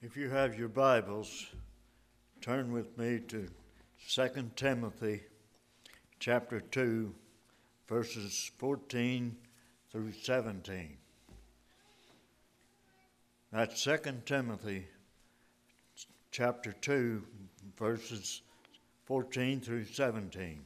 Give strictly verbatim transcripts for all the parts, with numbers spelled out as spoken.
If you have your Bibles, turn with me to Second Timothy chapter two, verses fourteen through seventeen. That's Second Timothy chapter two, verses fourteen through seventeen.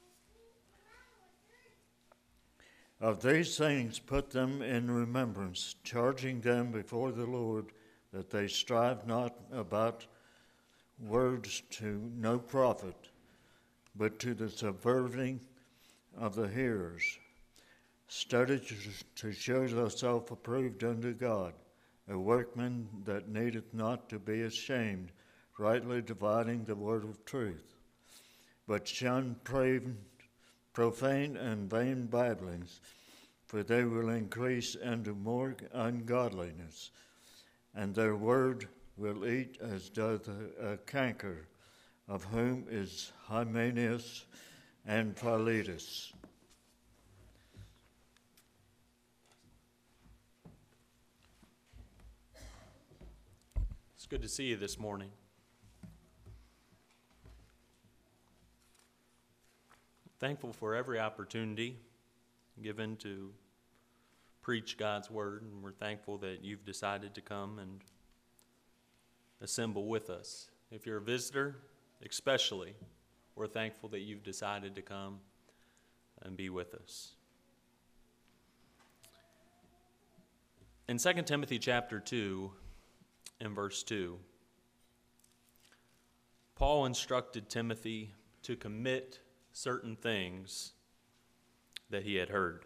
Of these things put them in remembrance, charging them before the Lord that they strive not about words to no profit, but to the subverting of the hearers. Study to, to show thyself approved unto God, a workman that needeth not to be ashamed, rightly dividing the word of truth. But shun profane and vain babblings, for they will increase into more ungodliness, and their word will eat as doth a, a canker, of whom is Hymenaeus and Philetus. It's good to see you this morning. Thankful for every opportunity given to preach God's word, and we're thankful that you've decided to come and assemble with us. If you're a visitor, especially, we're thankful that you've decided to come and be with us. In Second Timothy chapter two, in verse two, Paul instructed Timothy to commit certain things that he had heard.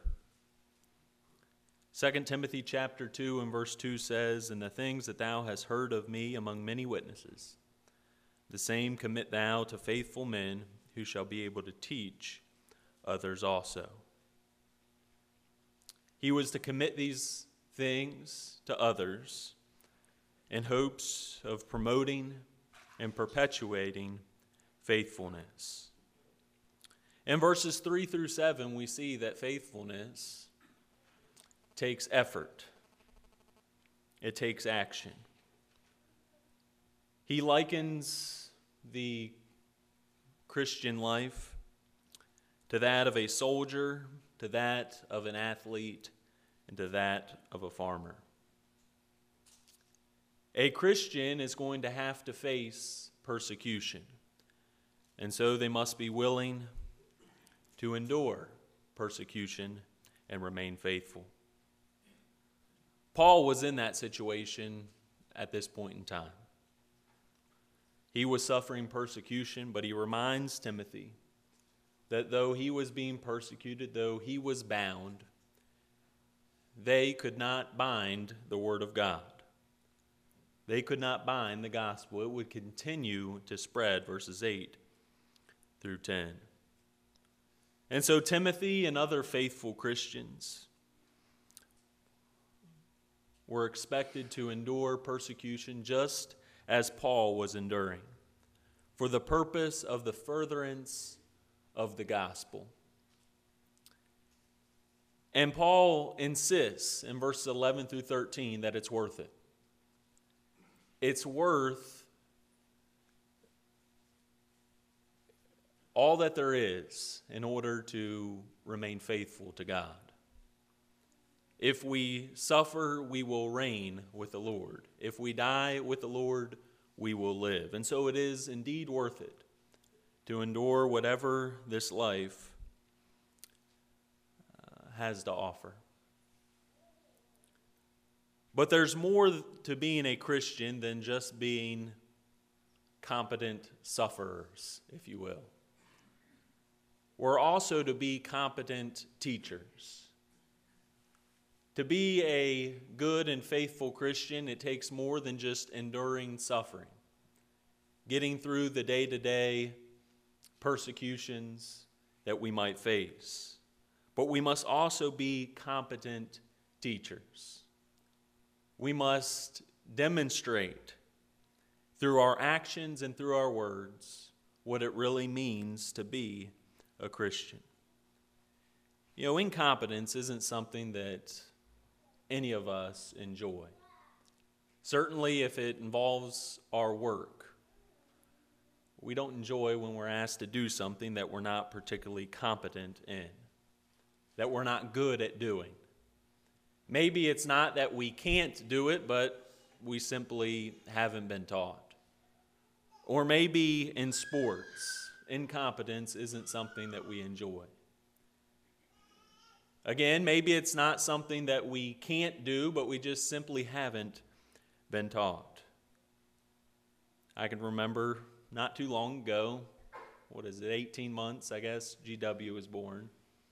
Second Timothy chapter two and verse two says, "And the things that thou hast heard of me among many witnesses, the same commit thou to faithful men who shall be able to teach others also." He was to commit these things to others in hopes of promoting and perpetuating faithfulness. In verses three through seven, we see that faithfulness takes effort. It takes action. He likens the Christian life to that of a soldier, to that of an athlete, and to that of a farmer. A Christian is going to have to face persecution, and so they must be willing to endure persecution and remain faithful. Paul was in that situation at this point in time. He was suffering persecution, but he reminds Timothy that though he was being persecuted, though he was bound, they could not bind the word of God. They could not bind the gospel. It would continue to spread, verses eight through ten. And so Timothy and other faithful Christians were expected to endure persecution just as Paul was enduring, for the purpose of the furtherance of the gospel. And Paul insists in verses eleven through thirteen that it's worth it. It's worth all that there is in order to remain faithful to God. If we suffer, we will reign with the Lord. If we die with the Lord, we will live. And so it is indeed worth it to endure whatever this life uh, has to offer. But there's more to being a Christian than just being competent sufferers, if you will. We're also to be competent teachers. To be a good and faithful Christian, it takes more than just enduring suffering, getting through the day-to-day persecutions that we might face. But we must also be competent teachers. We must demonstrate through our actions and through our words what it really means to be a Christian. You know, incompetence isn't something that any of us enjoy. Certainly if it involves our work. We don't enjoy when we're asked to do something that we're not particularly competent in, that we're not good at doing. Maybe it's not that we can't do it, but we simply haven't been taught. Or maybe in sports, incompetence isn't something that we enjoy. Again, maybe it's not something that we can't do, but we just simply haven't been taught. I can remember not too long ago, what is it, eighteen months, I guess, G W was born.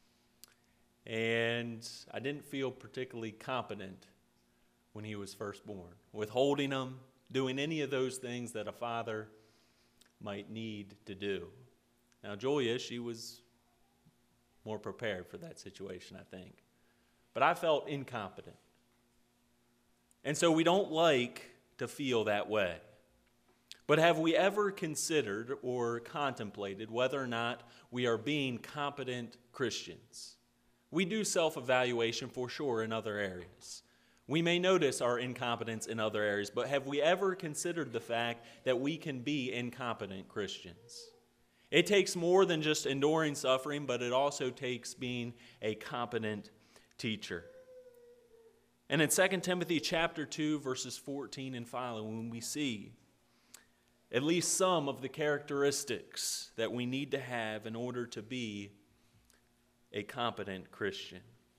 And I didn't feel particularly competent when he was first born, with holding him, doing any of those things that a father might need to do. Now, Julia, she was more prepared for that situation, I think. But I felt incompetent. And so we don't like to feel that way. But have we ever considered or contemplated whether or not we are being competent Christians? We do self-evaluation for sure in other areas. We may notice our incompetence in other areas, but have we ever considered the fact that we can be incompetent Christians? It takes more than just enduring suffering, but it also takes being a competent teacher. And in Second Timothy chapter two, verses fourteen and following, we see at least some of the characteristics that we need to have in order to be a competent Christian.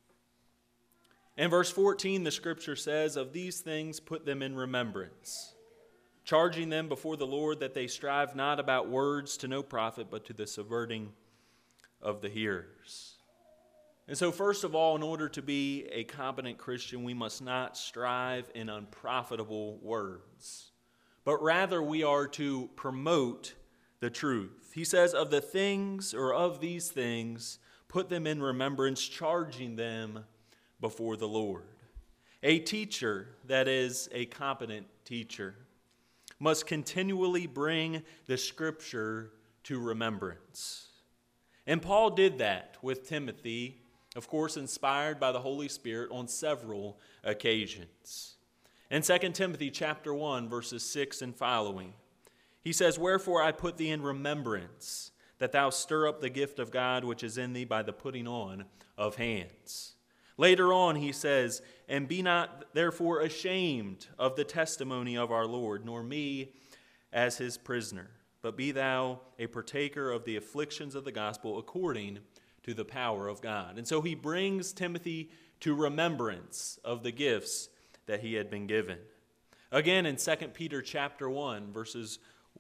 In verse fourteen, the scripture says, "Of these things put them in remembrance, charging them before the Lord that they strive not about words to no profit, but to the subverting of the hearers." And so first of all, in order to be a competent Christian, we must not strive in unprofitable words, but rather we are to promote the truth. He says, "Of the things, or of these things, put them in remembrance, charging them before the Lord." A teacher, that is a competent teacher, must continually bring the scripture to remembrance. And Paul did that with Timothy, of course inspired by the Holy Spirit on several occasions. In Second Timothy chapter one, verses six and following, he says, "Wherefore I put thee in remembrance, that thou stir up the gift of God which is in thee by the putting on of hands." Later on he says, "And be not therefore ashamed of the testimony of our Lord, nor me as his prisoner, but be thou a partaker of the afflictions of the gospel according to the power of God." And so he brings Timothy to remembrance of the gifts that he had been given. Again, in Second Peter chapter one, verses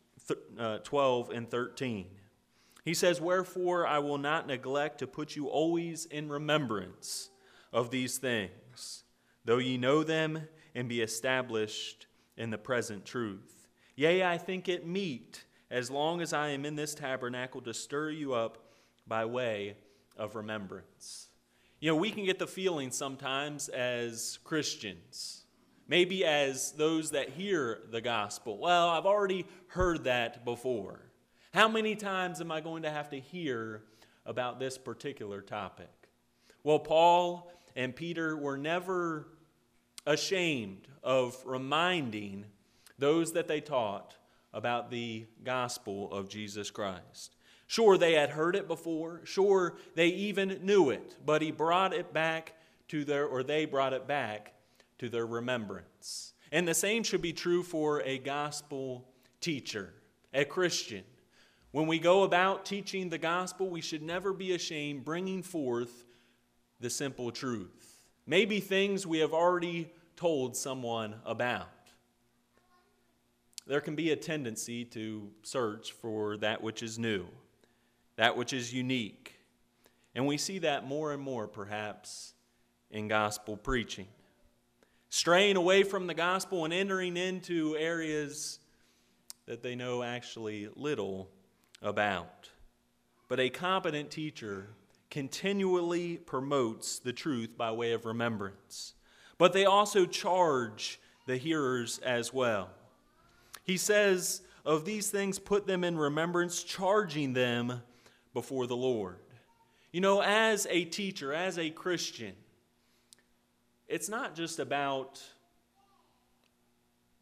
twelve and thirteen, he says, "Wherefore I will not neglect to put you always in remembrance of these things, though ye know them and be established in the present truth. Yea, I think it meet, as long as I am in this tabernacle, to stir you up by way of remembrance." You know, we can get the feeling sometimes as Christians, maybe as those that hear the gospel, well, I've already heard that before. How many times am I going to have to hear about this particular topic? Well, Paul and Peter were never ashamed of reminding those that they taught about the gospel of Jesus Christ. Sure, they had heard it before. Sure, they even knew it. But he brought it back to their, or they brought it back to their remembrance. And the same should be true for a gospel teacher, a Christian. When we go about teaching the gospel, we should never be ashamed bringing forth the simple truth. Maybe things we have already told someone about. There can be a tendency to search for that which is new, that which is unique. And we see that more and more, perhaps, in gospel preaching. Straying away from the gospel and entering into areas that they know actually little about. But a competent teacher continually promotes the truth by way of remembrance. But they also charge the hearers as well. He says, "Of these things put them in remembrance, charging them before the Lord." You know, as a teacher, as a Christian, it's not just about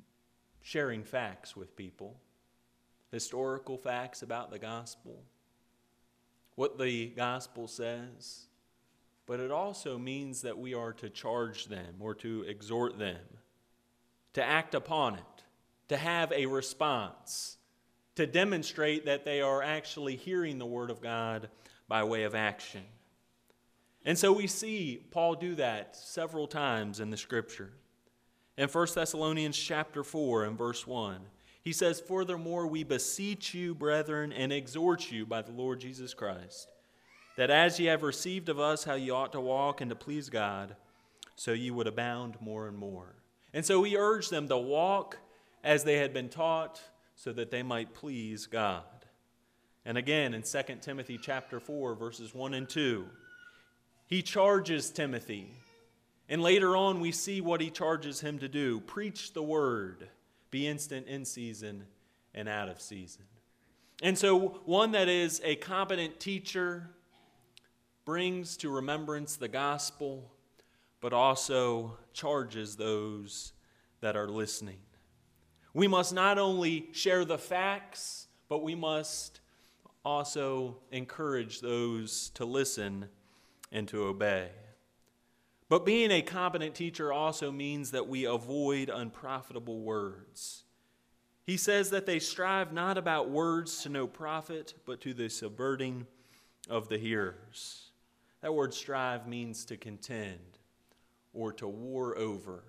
sharing facts with people, historical facts about the gospel, what the gospel says, but it also means that we are to charge them or to exhort them, to act upon it, to have a response, to demonstrate that they are actually hearing the word of God by way of action. And so we see Paul do that several times in the scripture. In First Thessalonians chapter four and verse one, he says, "Furthermore, we beseech you, brethren, and exhort you by the Lord Jesus Christ, that as ye have received of us how ye ought to walk and to please God, so ye would abound more and more." And so he urged them to walk as they had been taught, so that they might please God. And again, in Second Timothy chapter four, verses one and two, he charges Timothy. And later on, we see what he charges him to do. Preach the word. Be instant in season and out of season. And so one that is a competent teacher brings to remembrance the gospel, but also charges those that are listening. We must not only share the facts, but we must also encourage those to listen and to obey. But being a competent teacher also means that we avoid unprofitable words. He says that they strive not about words to no profit, but to the subverting of the hearers. That word strive means to contend or to war over.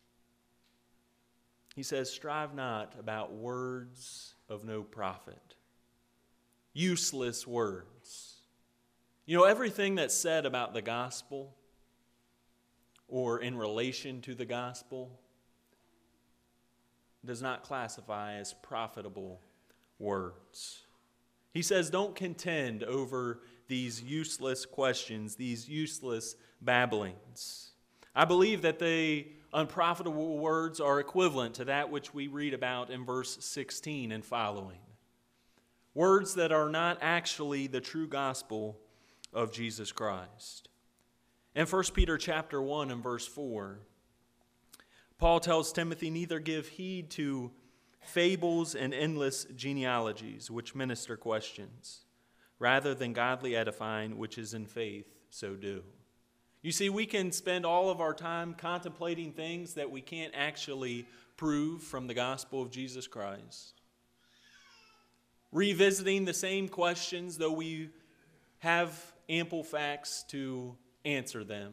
He says, strive not about words of no profit. Useless words. You know, everything that's said about the gospel or in relation to the gospel does not classify as profitable words. He says, don't contend over these useless questions, these useless babblings. I believe that the unprofitable words are equivalent to that which we read about in verse sixteen and following. Words that are not actually the true gospel of Jesus Christ. In First Peter chapter one and verse four, Paul tells Timothy, neither give heed to fables and endless genealogies, which minister questions, rather than godly edifying, which is in faith, so do. You see, we can spend all of our time contemplating things that we can't actually prove from the gospel of Jesus Christ. Revisiting the same questions, though we have ample facts to answer them.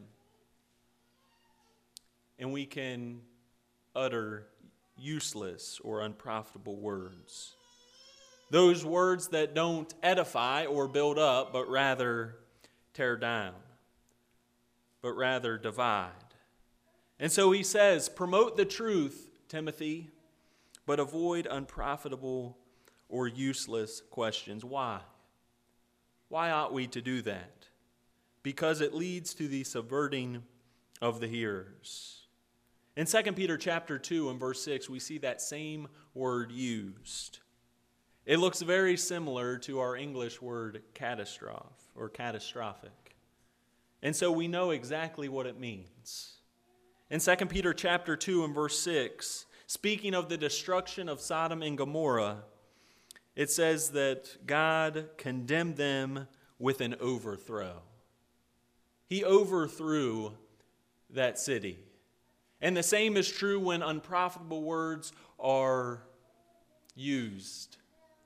And we can utter useless or unprofitable words. Those words that don't edify or build up, but rather tear down, but rather divide. And so he says, promote the truth, Timothy, but avoid unprofitable or useless questions. Why? Why ought we to do that? Because it leads to the subverting of the hearers. In Second Peter chapter two and verse six, we see that same word used. It looks very similar to our English word catastrophe or catastrophic. And so we know exactly what it means. In Second Peter chapter two and verse six, speaking of the destruction of Sodom and Gomorrah, it says that God condemned them with an overthrow. He overthrew that city. And the same is true when unprofitable words are used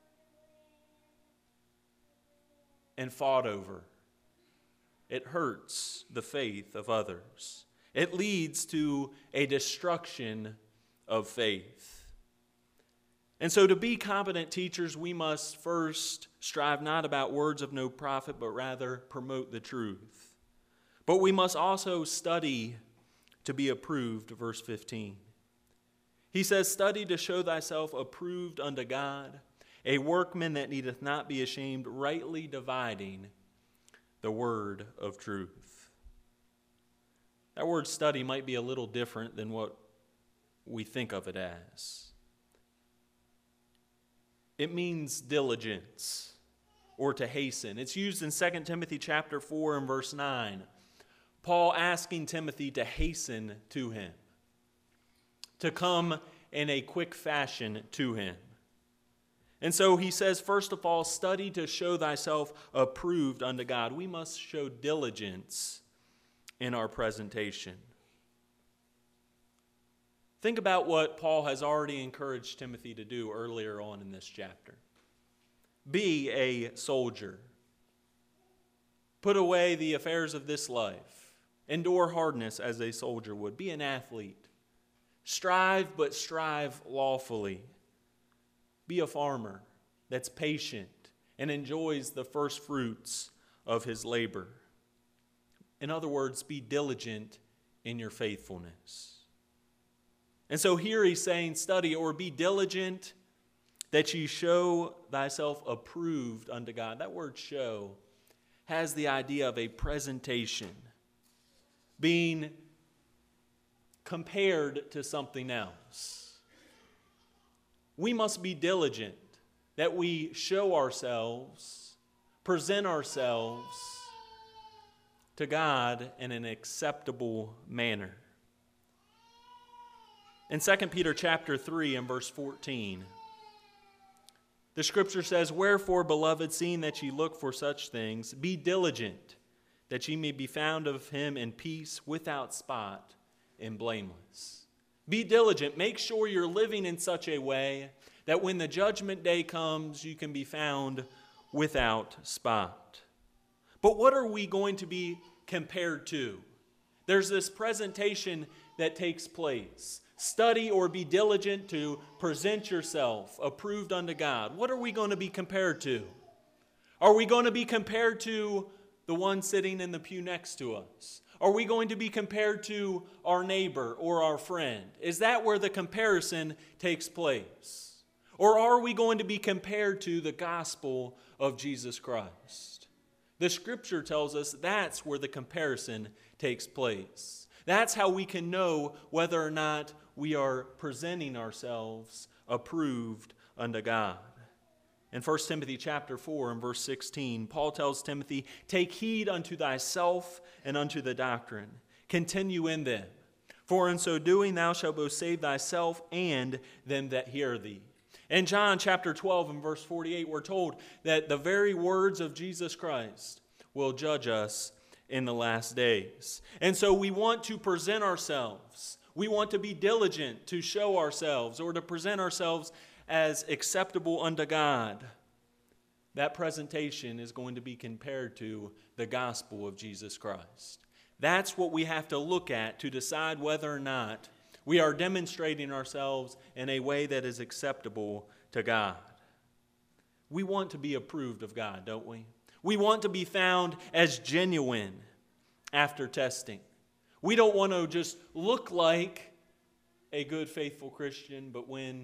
and fought over. It hurts the faith of others. It leads to a destruction of faith. And so to be competent teachers, we must first strive not about words of no profit, but rather promote the truth. But we must also study to be approved, verse fifteen. He says, study to show thyself approved unto God, a workman that needeth not be ashamed, rightly dividing the word of truth. That word study might be a little different than what we think of it as. It means diligence or to hasten. It's used in Second Timothy chapter four and verse nine. Paul asking Timothy to hasten to him, to come in a quick fashion to him. And so he says, first of all, study to show thyself approved unto God. We must show diligence in our presentation. Think about what Paul has already encouraged Timothy to do earlier on in this chapter. Be a soldier. Put away the affairs of this life. Endure hardness as a soldier would. Be an athlete. Strive, but strive lawfully. Be a farmer that's patient and enjoys the first fruits of his labor. In other words, be diligent in your faithfulness. And so here he's saying, study or be diligent that ye show thyself approved unto God. That word show has the idea of a presentation, being compared to something else. We must be diligent that we show ourselves, present ourselves to God in an acceptable manner. In Second Peter chapter three and verse fourteen, the scripture says, wherefore, beloved, seeing that ye look for such things, be diligent, that ye may be found of him in peace, without spot, and blameless. Be diligent. Make sure you're living in such a way that when the judgment day comes, you can be found without spot. But what are we going to be compared to? There's this presentation that takes place. Study or be diligent to present yourself approved unto God. What are we going to be compared to? Are we going to be compared to the one sitting in the pew next to us? Are we going to be compared to our neighbor or our friend? Is that where the comparison takes place? Or are we going to be compared to the gospel of Jesus Christ? The scripture tells us that's where the comparison takes place. That's how we can know whether or not we are presenting ourselves approved unto God. In First Timothy chapter four and verse sixteen, Paul tells Timothy, take heed unto thyself and unto the doctrine. Continue in them. For in so doing thou shalt both save thyself and them that hear thee. In John chapter twelve and verse forty-eight, we're told that the very words of Jesus Christ will judge us in the last days. And so we want to present ourselves. We want to be diligent to show ourselves or to present ourselves as acceptable unto God. That presentation is going to be compared to the gospel of Jesus Christ. That's what we have to look at to decide whether or not we are demonstrating ourselves in a way that is acceptable to God. We want to be approved of God, don't we? We want to be found as genuine after testing. We don't want to just look like a good, faithful Christian, but when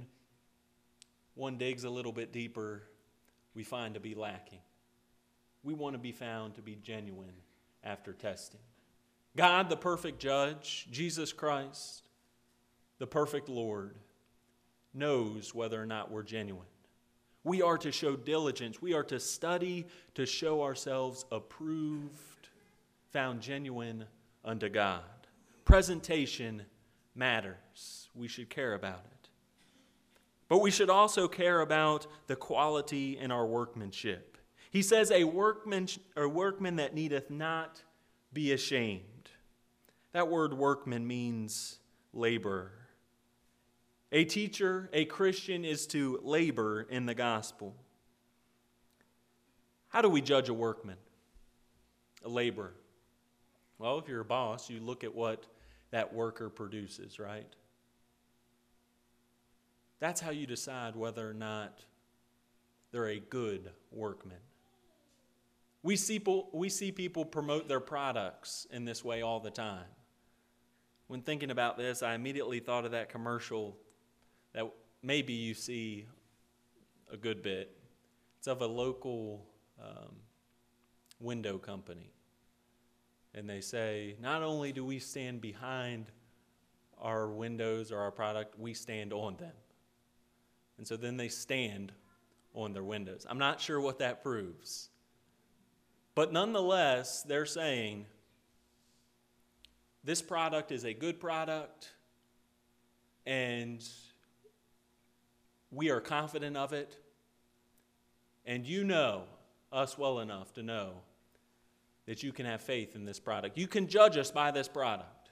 one digs a little bit deeper, we find to be lacking. We want to be found to be genuine after testing. God, the perfect judge, Jesus Christ, the perfect Lord, knows whether or not we're genuine. We are to show diligence. We are to study to show ourselves approved, found genuine unto God. Presentation matters. We should care about it. But we should also care about the quality in our workmanship. He says, a workman, a workman that needeth not be ashamed. That word workman means laborer. A teacher, a Christian, is to labor in the gospel. How do we judge a workman, a laborer? Well, if you're a boss, you look at what that worker produces, right? That's how you decide whether or not they're a good workman. We see, we see people promote their products in this way all the time. When thinking about this, I immediately thought of that commercial that maybe you see a good bit. It's of a local um, window company. And they say, not only do we stand behind our windows or our product, we stand on them. And so then they stand on their windows. I'm not sure what that proves. But nonetheless, they're saying, this product is a good product, and we are confident of it, and you know us well enough to know that you can have faith in this product. You can judge us by this product.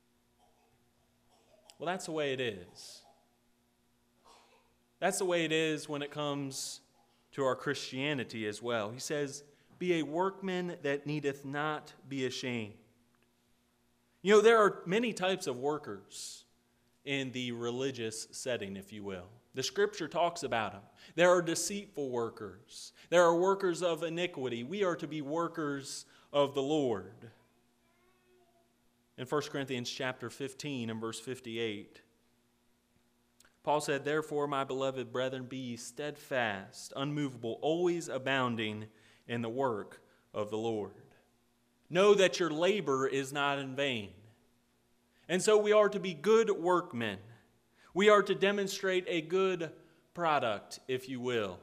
Well, that's the way it is. That's the way it is when it comes to our Christianity as well. He says, be a workman that needeth not be ashamed. You know, there are many types of workers in the religious setting, if you will. The Scripture talks about them. There are deceitful workers. There are workers of iniquity. We are to be workers of the Lord. In First Corinthians chapter fifteen and verse fifty-eight, Paul said, therefore, my beloved brethren, be ye steadfast, unmovable, always abounding in the work of the Lord. Know that your labor is not in vain. And so we are to be good workmen. We are to demonstrate a good product, if you will.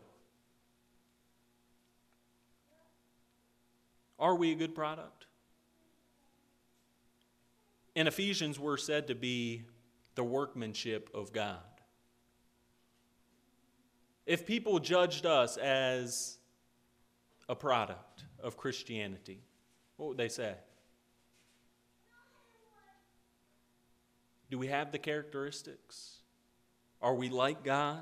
Are we a good product? In Ephesians, we're said to be the workmanship of God. If people judged us as a product of Christianity, what would they say? Do we have the characteristics? Are we like God?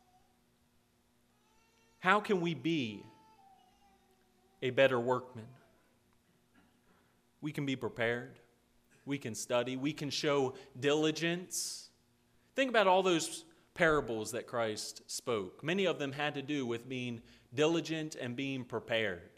How can we be a better workman? We can be prepared. We can study. We can show diligence. Think about all those parables that Christ spoke. Many of them had to do with being diligent and being prepared.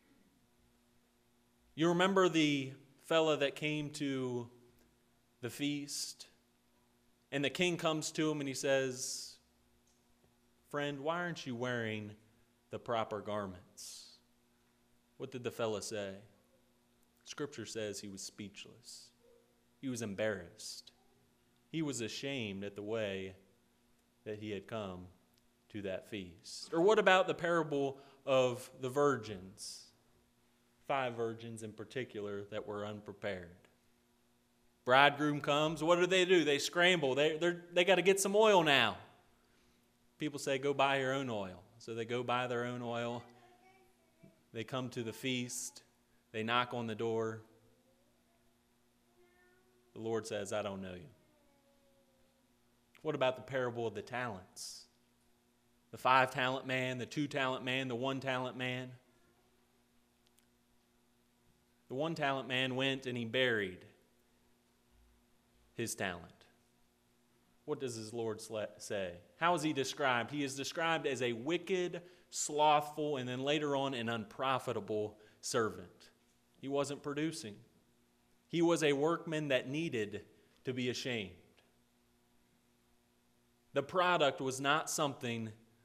You remember the fella that came to the feast, and the king comes to him and he says, friend, why aren't you wearing the proper garments? What did the fella say? Scripture says he was speechless. He was embarrassed. He was ashamed at the way that he had come to that feast. Or what about the parable of the virgins? Five virgins in particular that were unprepared. Bridegroom comes. What do they do? They scramble. They they're, they got to get some oil now. People say, go buy your own oil. So they go buy their own oil. They come to the feast. They knock on the door. The Lord says, I don't know you. What about the parable of the talents? The five-talent man, the two-talent man, the one-talent man. The one-talent man went and he buried his talent. What does his Lord say? How is he described? He is described as a wicked, slothful, and then later on an unprofitable servant. He wasn't producing. He was a workman that needed to be ashamed. The product was not something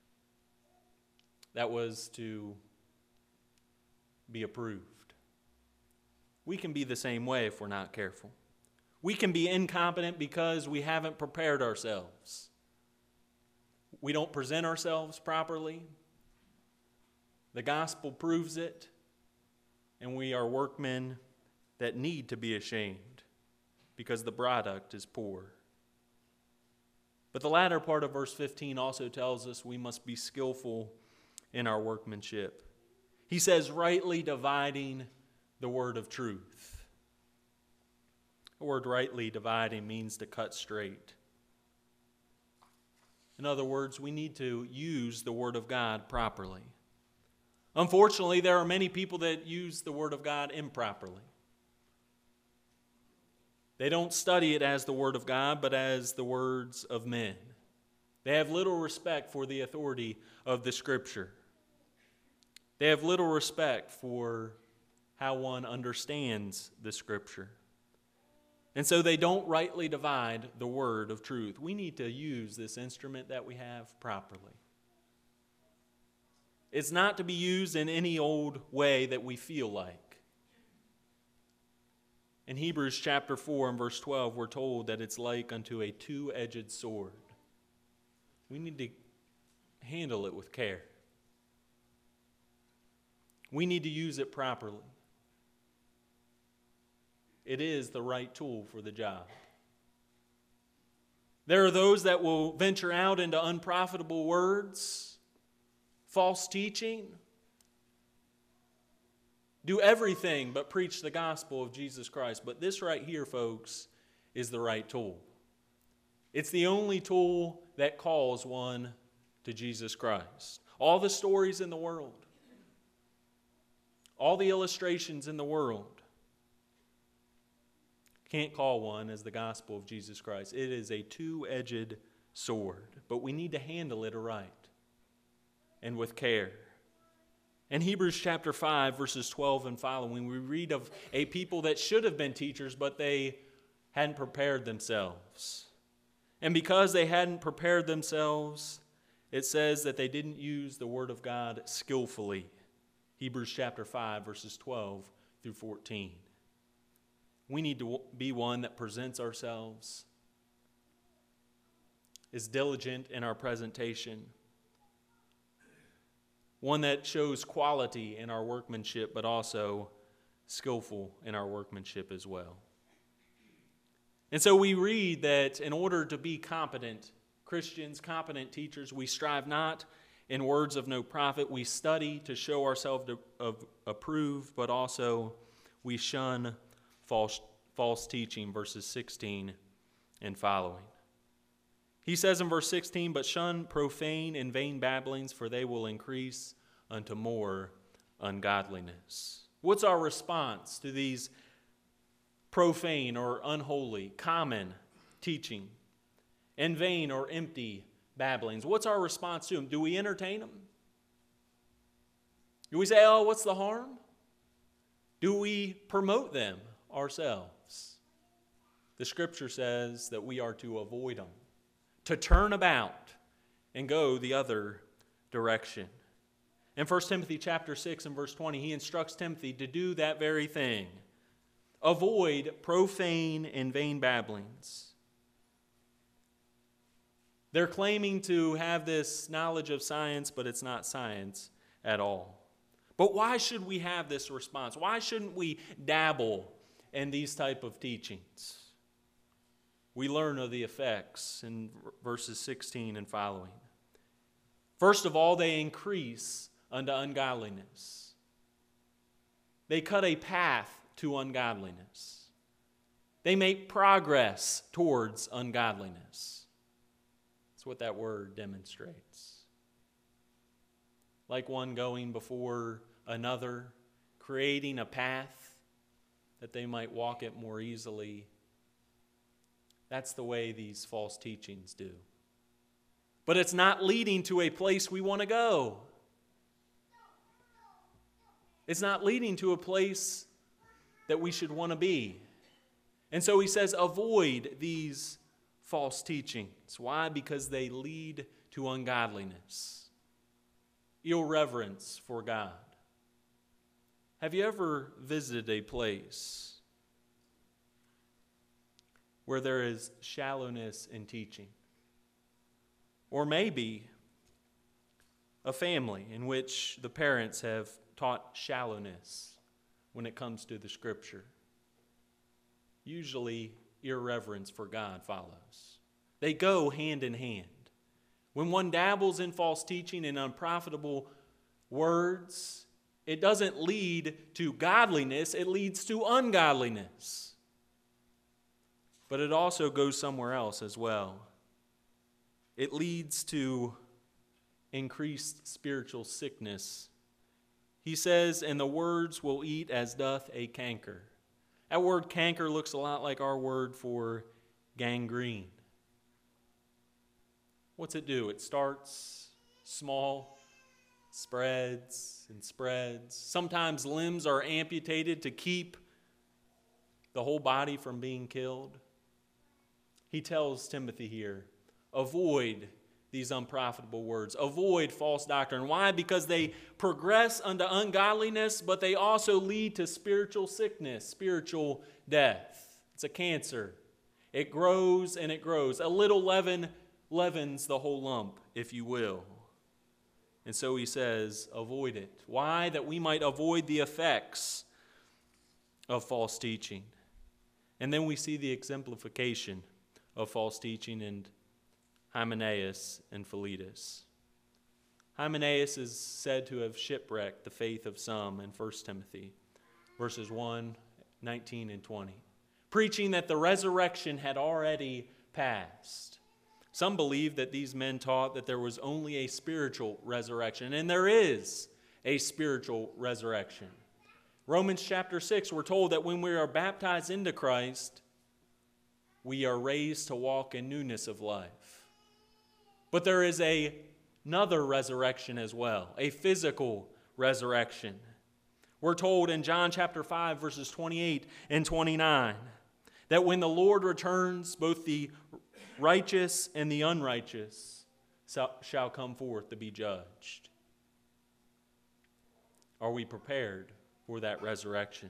that was to be approved. We can be the same way if we're not careful. We can be incompetent because we haven't prepared ourselves. We don't present ourselves properly. The gospel proves it. And we are workmen that need to be ashamed because the product is poor. But the latter part of verse fifteen also tells us we must be skillful in our workmanship. He says, rightly dividing the word of truth. The word rightly dividing means to cut straight. In other words, we need to use the word of God properly. Unfortunately, there are many people that use the word of God improperly. They don't study it as the word of God, but as the words of men. They have little respect for the authority of the Scripture. They have little respect for how one understands the Scripture. And so they don't rightly divide the word of truth. We need to use this instrument that we have properly. It's not to be used in any old way that we feel like. In Hebrews chapter four and verse twelve, we're told that it's like unto a two-edged sword. We need to handle it with care. We need to use it properly. It is the right tool for the job. There are those that will venture out into unprofitable words, false teaching, do everything but preach the gospel of Jesus Christ. But this right here, folks, is the right tool. It's the only tool that calls one to Jesus Christ. All the stories in the world, all the illustrations in the world, can't call one as the gospel of Jesus Christ. It is a two-edged sword, but we need to handle it aright and with care. In Hebrews chapter five, verses twelve and following, we read of a people that should have been teachers, but they hadn't prepared themselves. And because they hadn't prepared themselves, it says that they didn't use the word of God skillfully. Hebrews chapter five, verses twelve through fourteen. We need to be one that presents ourselves, is diligent in our presentation, one that shows quality in our workmanship, but also skillful in our workmanship as well. And so we read that in order to be competent Christians, competent teachers, we strive not in words of no profit. We study to show ourselves to, of, approved, but also we shun false, false teaching, verses sixteen and following. He says in verse sixteen, but shun profane and vain babblings, for they will increase unto more ungodliness. What's our response to these profane or unholy, common teaching, and vain or empty babblings? What's our response to them? Do we entertain them? Do we say, oh, what's the harm? Do we promote them ourselves? The Scripture says that we are to avoid them, to turn about and go the other direction. In First Timothy chapter six and verse twenty, he instructs Timothy to do that very thing. Avoid profane and vain babblings. They're claiming to have this knowledge of science, but it's not science at all. But why should we have this response? Why shouldn't we dabble in these type of teachings? We learn of the effects in verses sixteen and following. First of all, they increase unto ungodliness. They cut a path to ungodliness. They make progress towards ungodliness. That's what that word demonstrates. Like one going before another, creating a path that they might walk it more easily. That's the way these false teachings do. But it's not leading to a place we want to go. It's not leading to a place that we should want to be. And so he says, avoid these false teachings. Why? Because they lead to ungodliness, irreverence for God. Have you ever visited a place where there is shallowness in teaching? Or maybe a family in which the parents have taught shallowness when it comes to the Scripture. Usually, irreverence for God follows. They go hand in hand. When one dabbles in false teaching and unprofitable words, it doesn't lead to godliness, it leads to ungodliness. But it also goes somewhere else as well. It leads to increased spiritual sickness. He says, and the words will eat as doth a canker. That word canker looks a lot like our word for gangrene. What's it do? It starts small, spreads and spreads. Sometimes limbs are amputated to keep the whole body from being killed. He tells Timothy here, avoid these unprofitable words. Avoid false doctrine. Why? Because they progress unto ungodliness, but they also lead to spiritual sickness, spiritual death. It's a cancer. It grows and it grows. A little leaven leavens the whole lump, if you will. And so he says, avoid it. Why? That we might avoid the effects of false teaching. And then we see the exemplification of false teaching, and Hymenaeus and Philetus. Hymenaeus is said to have shipwrecked the faith of some in First Timothy, verses one, nineteen, and twenty, preaching that the resurrection had already passed. Some believe that these men taught that there was only a spiritual resurrection, and there is a spiritual resurrection. Romans chapter six, we're told that when we are baptized into Christ, we are raised to walk in newness of life. But there is a, another resurrection as well, a physical resurrection. We're told in John chapter five, verses twenty-eight and twenty-nine, that when the Lord returns, both the righteous and the unrighteous shall come forth to be judged. Are we prepared for that resurrection?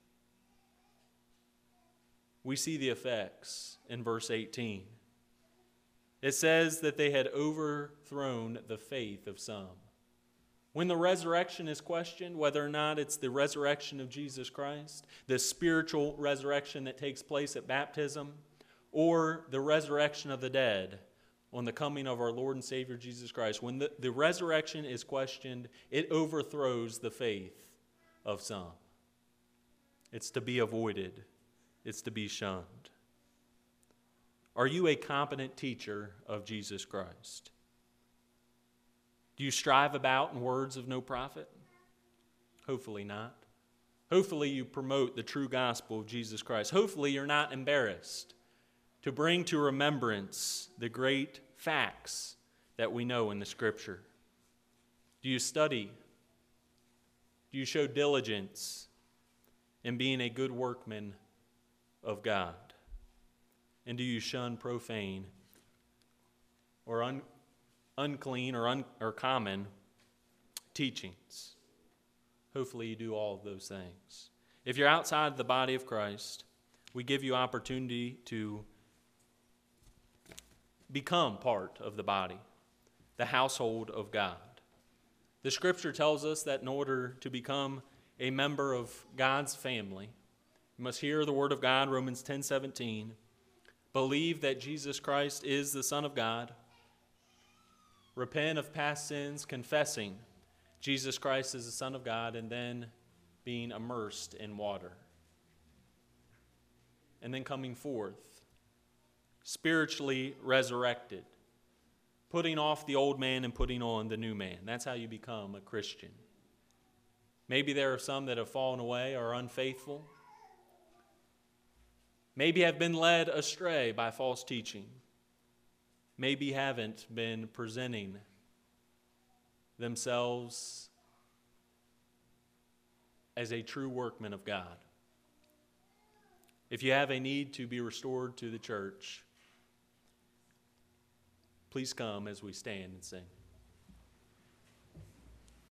We see the effects in verse eighteen. It says that they had overthrown the faith of some. When the resurrection is questioned, whether or not it's the resurrection of Jesus Christ, the spiritual resurrection that takes place at baptism, or the resurrection of the dead on the coming of our Lord and Savior Jesus Christ, when the, the resurrection is questioned, it overthrows the faith of some. It's to be avoided. It's to be shunned. Are you a competent teacher of Jesus Christ? Do you strive about in words of no profit? Hopefully not. Hopefully you promote the true gospel of Jesus Christ. Hopefully you're not embarrassed to bring to remembrance the great facts that we know in the Scripture. Do you study? Do you show diligence in being a good workman of God? And do you shun profane or un, unclean or, un, or common teachings? Hopefully you do all of those things. If you're outside the body of Christ, we give you opportunity to become part of the body, the household of God. The Scripture tells us that in order to become a member of God's family, you must hear the Word of God, Romans ten seventeen, believe that Jesus Christ is the Son of God, repent of past sins, confessing Jesus Christ is the Son of God, and then being immersed in water. And then coming forth, spiritually resurrected, putting off the old man and putting on the new man. That's how you become a Christian. Maybe there are some that have fallen away or are unfaithful. Maybe have been led astray by false teaching. Maybe haven't been presenting themselves as a true workman of God. If you have a need to be restored to the church, please come as we stand and sing.